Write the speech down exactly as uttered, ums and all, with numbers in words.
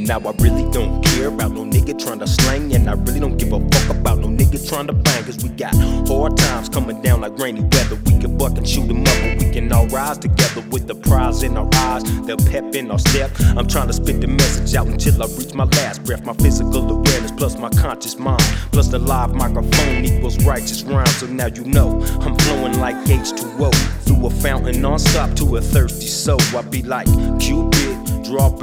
Now I really don't care about no nigga trying to slang, and I really don't give a fuck about no nigga trying to bang. Cause we got hard times coming down like rainy weather. We can buck and shoot 'em up, but we can all rise together with the prize in our eyes, the pep in our step. I'm trying to spit the message out until I reach my last breath. My physical awareness plus my conscious mind plus the live microphone equals righteous rhyme. So now you know I'm flowing like H two O through a fountain non-stop to a thirsty soul. I be like Cupid, draw